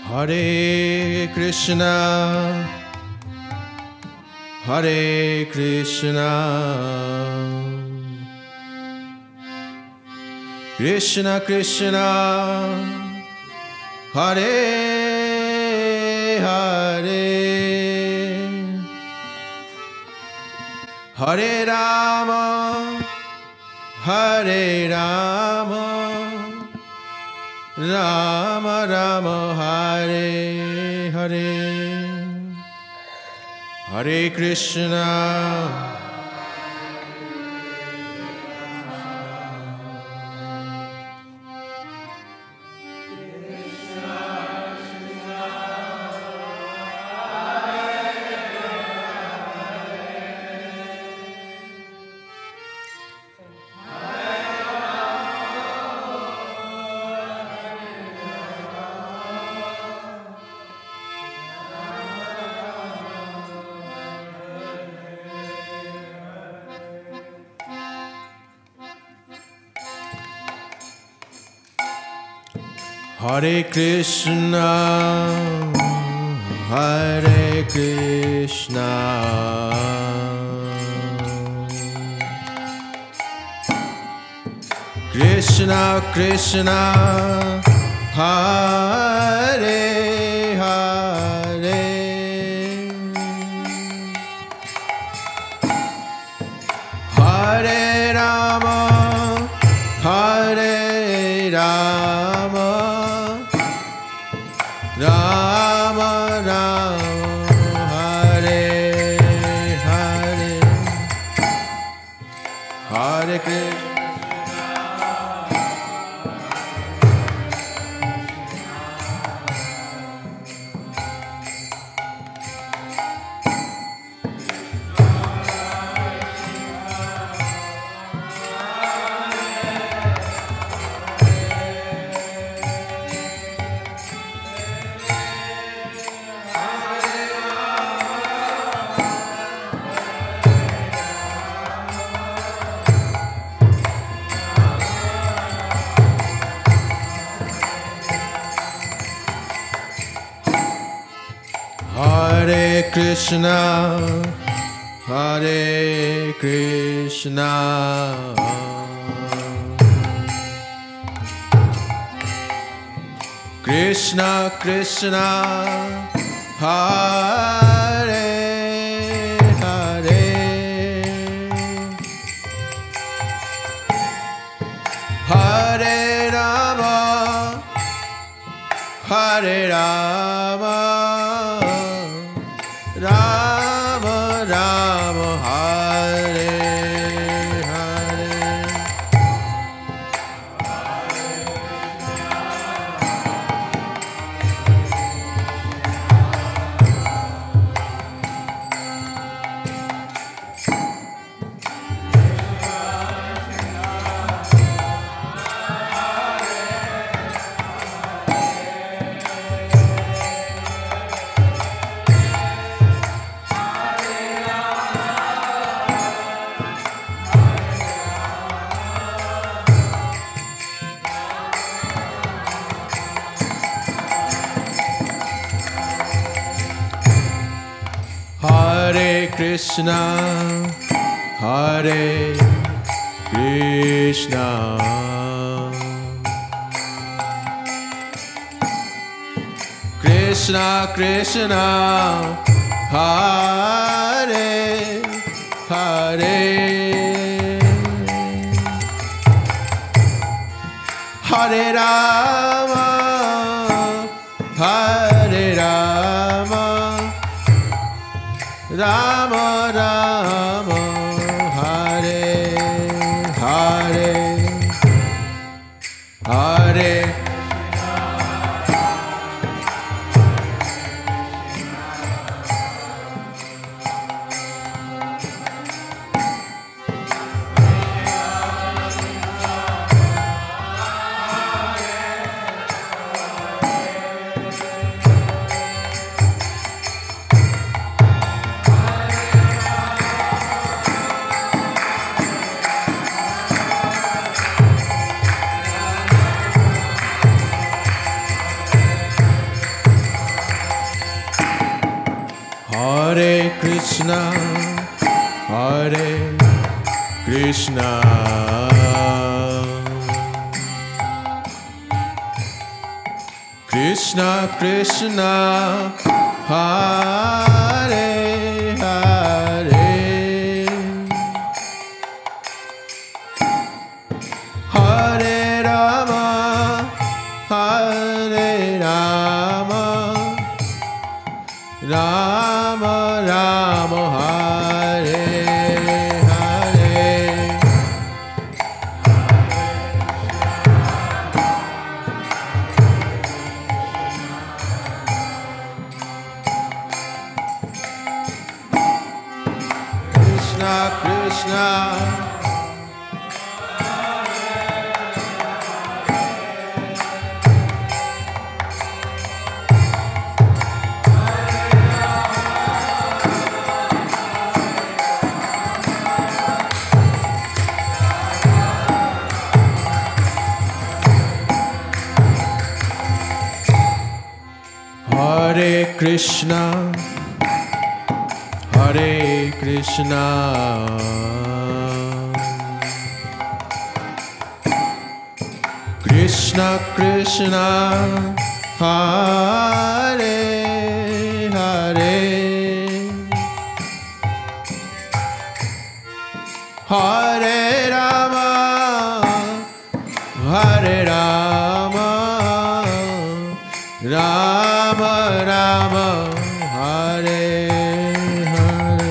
Hare Krishna, Hare Krishna, Krishna Krishna, Hare Hare, Hare Rama, Hare Rama, Rama Rama, Hare Hare, Hare Krishna, Hare Krishna, Hare Krishna, Krishna Krishna, Hare Hare, Hare Rama, Hare Rama, Rama Rama, Hare Hare, Hare Krishna, Hare Krishna, Hare Krishna, Krishna Krishna, Hare Hare, Hare Rama, Hare Rama, Rama Rama, Hare Hare, Hare Krishna, Hare Krishna, Krishna Krishna, Hare Hare, Hare Rama, Hare Rama, Rama Rama, Hare Hare, Hare Hare Krishna, Hare Krishna, Krishna Krishna, Hare Hare, Hare Rama, Hare Rama, Rama Rama, Hare Hare. Krishna Krishna, Hare Krishna, Hare Krishna, Krishna Krishna, Hare Hare, Hare Rama, Hare Rama, Rama Rama, Hare Hare.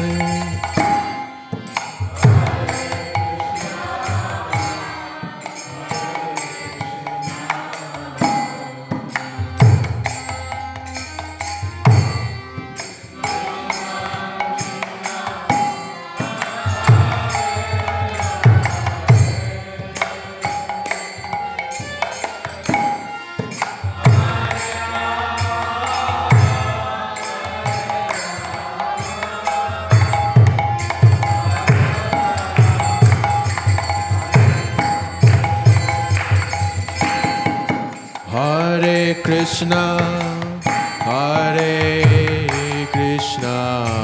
Hare Krishna, Hare Krishna,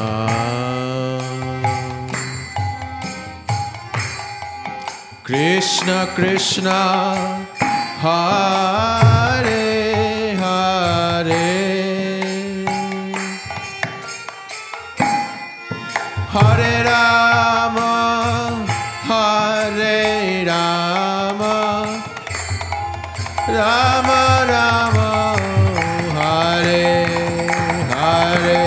Krishna Krishna, Hare Hare, Hare Rama, Hare Rama, Rama Rama, Hare Hare.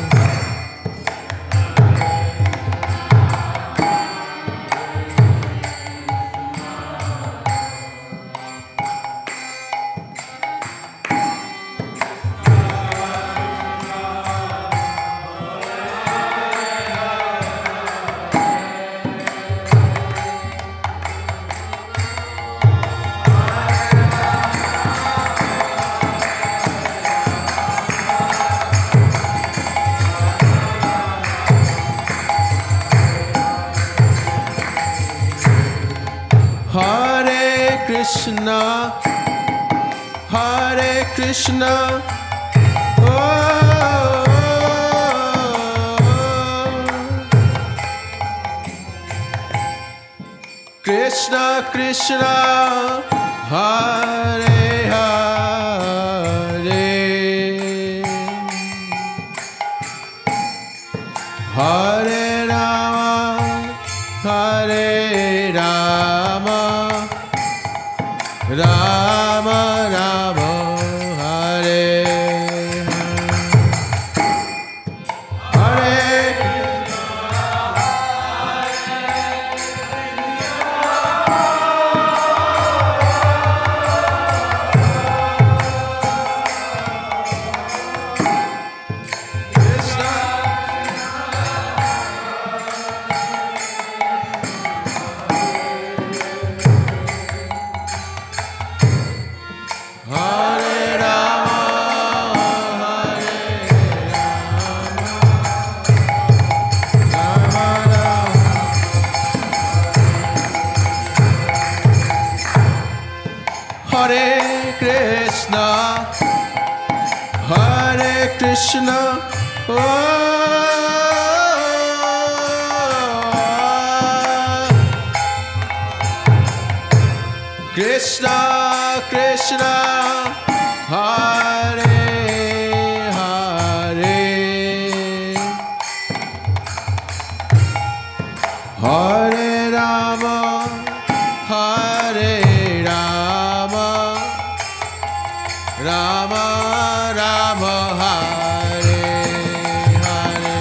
Hare Krishna, Hare Krishna, oh, Krishna Krishna, Hare Hare, Hare Rama, Hare Rama, Rama Rama, Hare Hare, Hare Krishna, Hare Krishna, oh. Krishna Krishna Hare Hare Hare Rama Hare Rama Rama Rama Hare Hare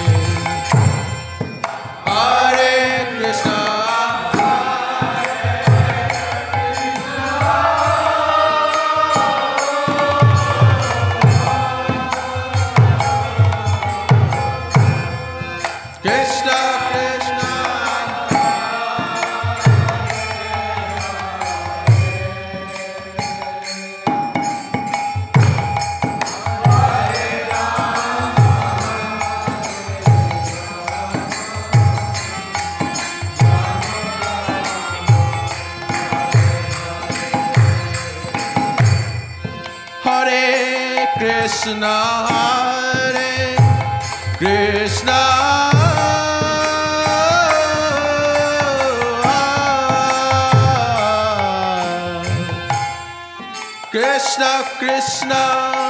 Hare Krishna Krishna Krishna Hare Krishna Hare Krishna Krishna Krishna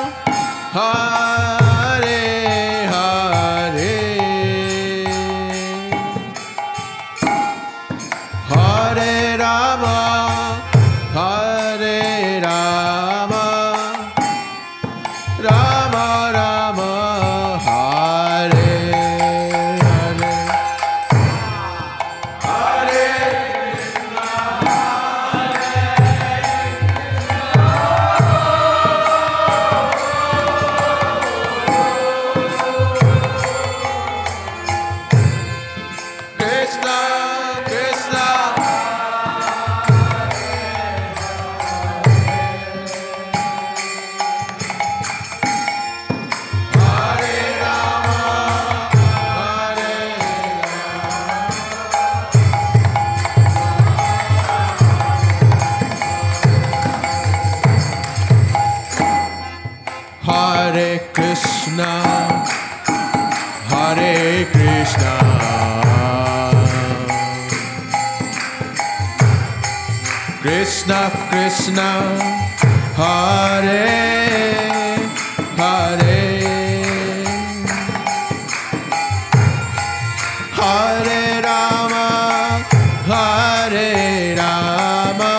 Hare Hare Hare Rama Hare Rama Rama Rama Hare Hare Hare Krishna Krishna Hare Rama Hare Hare Krishna Hare Krishna Krishna Krishna Hare Hare Hare Rama Hare Rama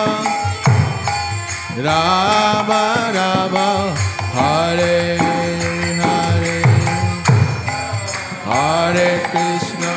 Rama Rama Hare Hare Hare Krishna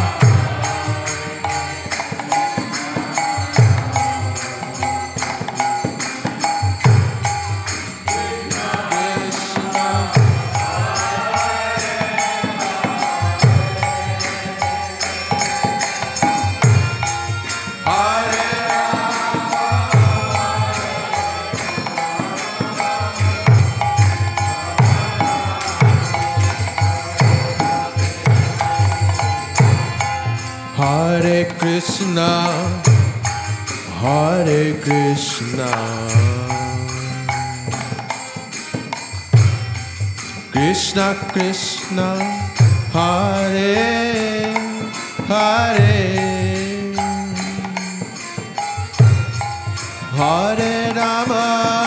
Hare Krishna Hare Krishna Krishna Krishna Hare Hare Hare Rama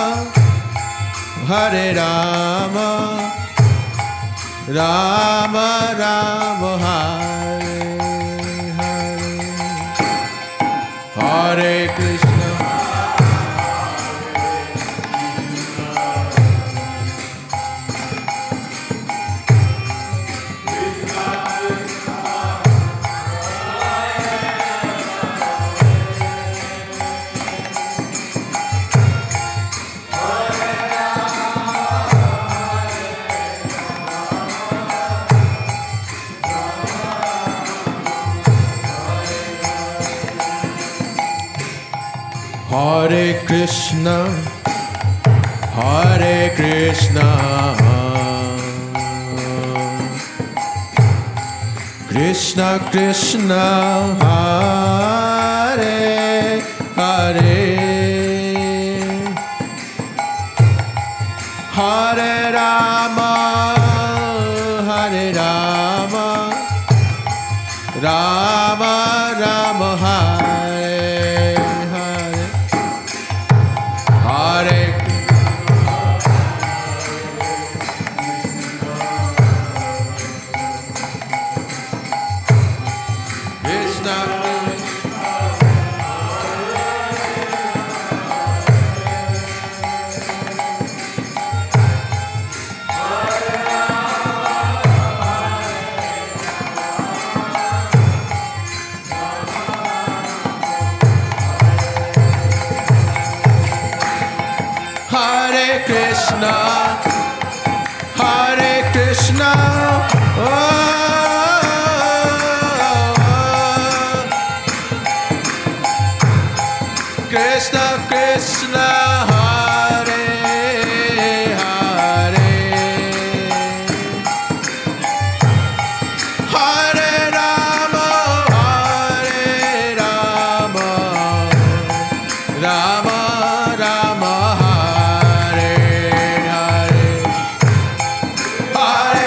Hare Rama Rama Rama Hare Hare Krishna Hare Krishna Hare Krishna Krishna Krishna Hare Hare Hare Rama Hare Rama Rama Rama Hare Hare Krishna, Hare Krishna, oh, Krishna Krishna, Hare Hare, Hare Rama, Rama Rama, Hare Hare, Hare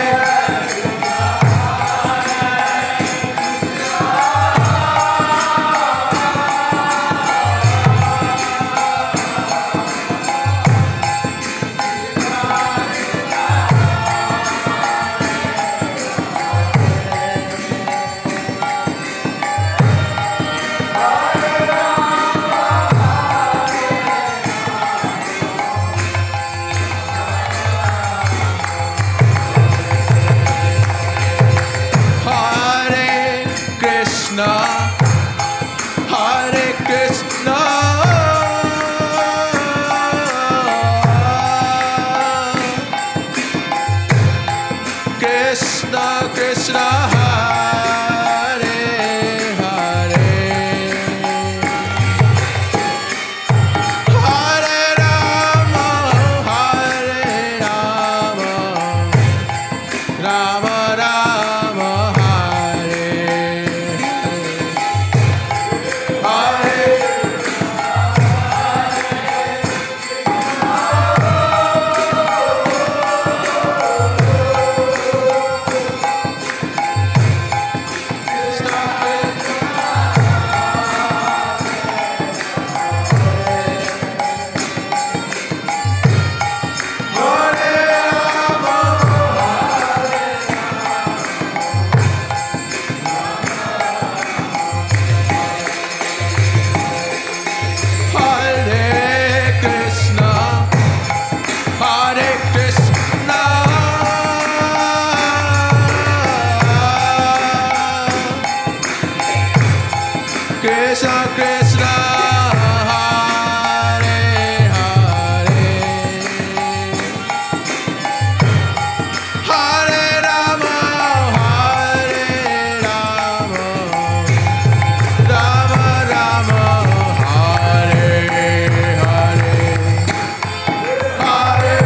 Krishna, Hare Krishna, Krishna Krishna, Hare Hare, Hare Rama, Rama Rama, Hare Krishna Krishna, Hare Hare, Hare Rama, Rama Rama, Hare Hare, Hare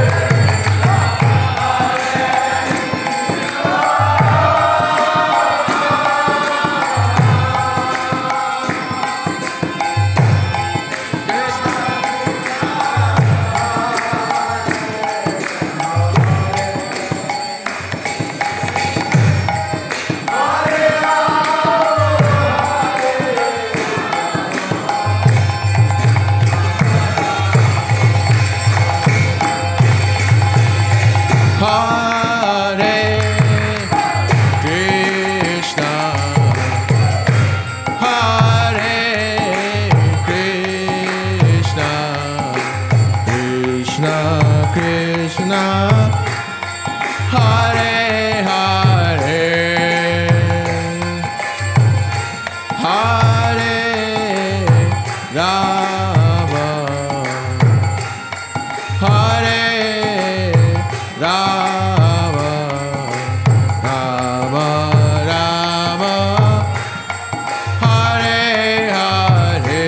Hare Krishna, Hare Krishna, Krishna Krishna, Hare Hare, Hare Rama, Hare Rama, Rama Rama, Hare Hare,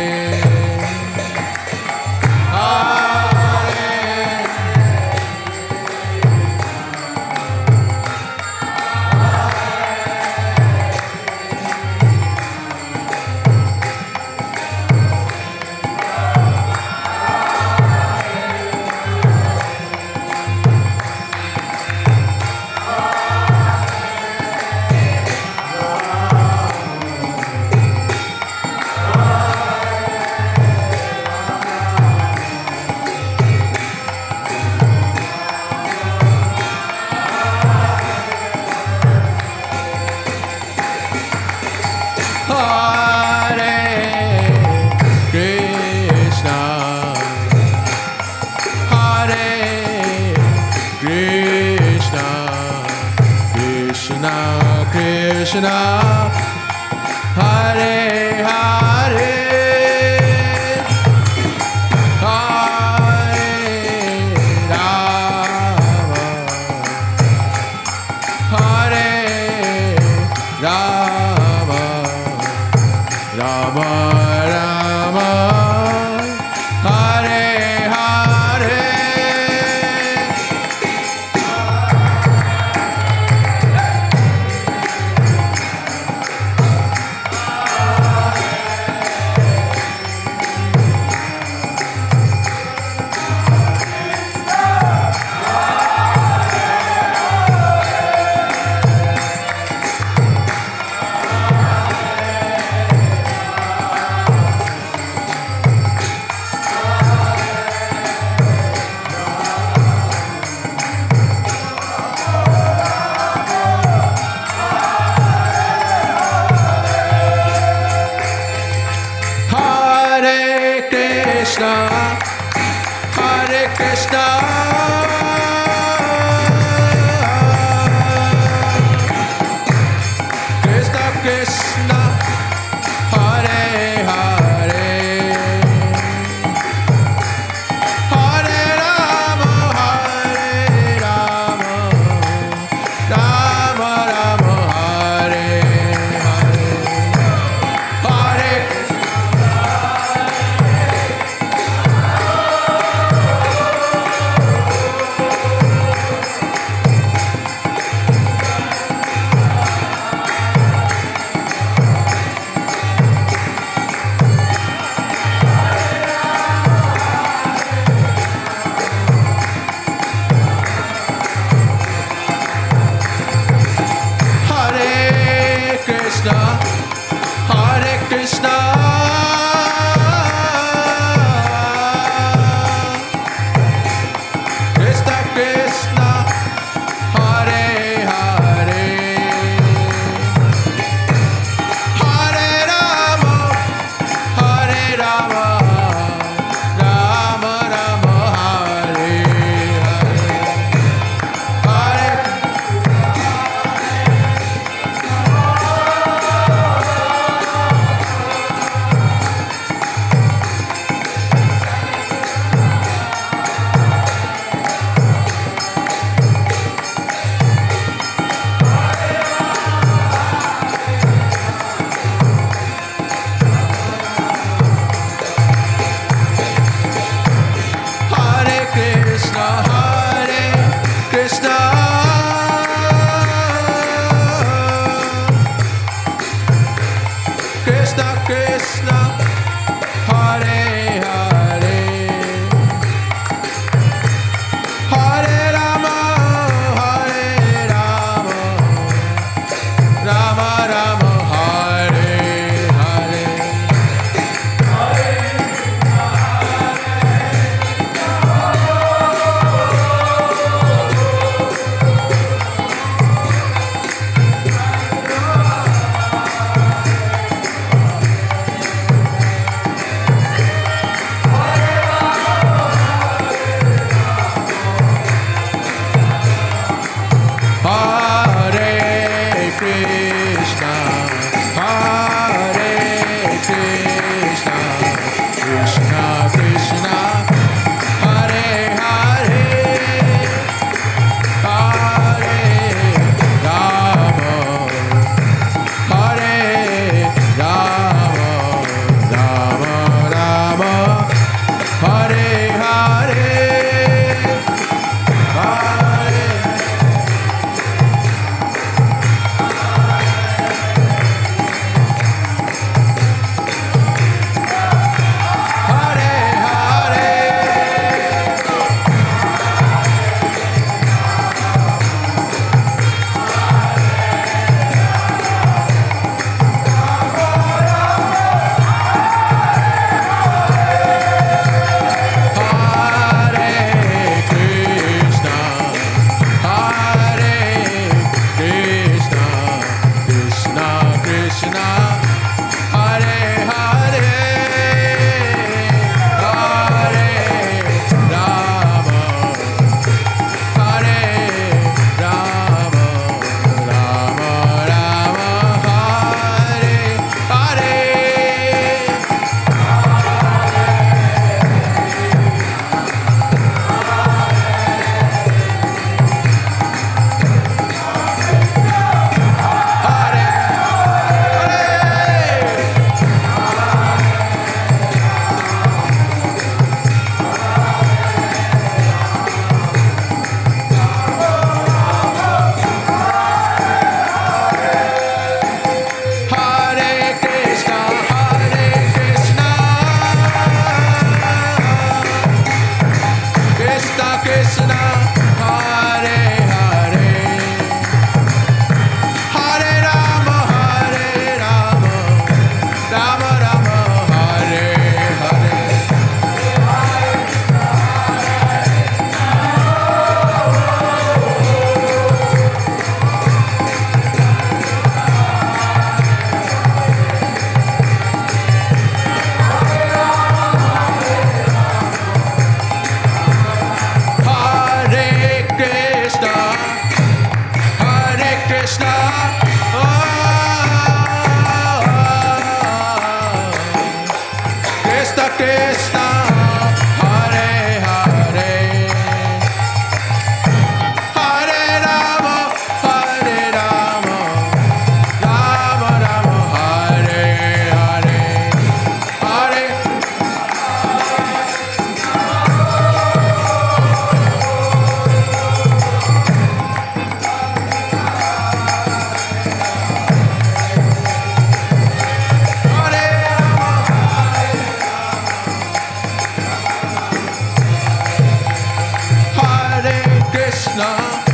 Krishna, Hare Hare, Hare Krishna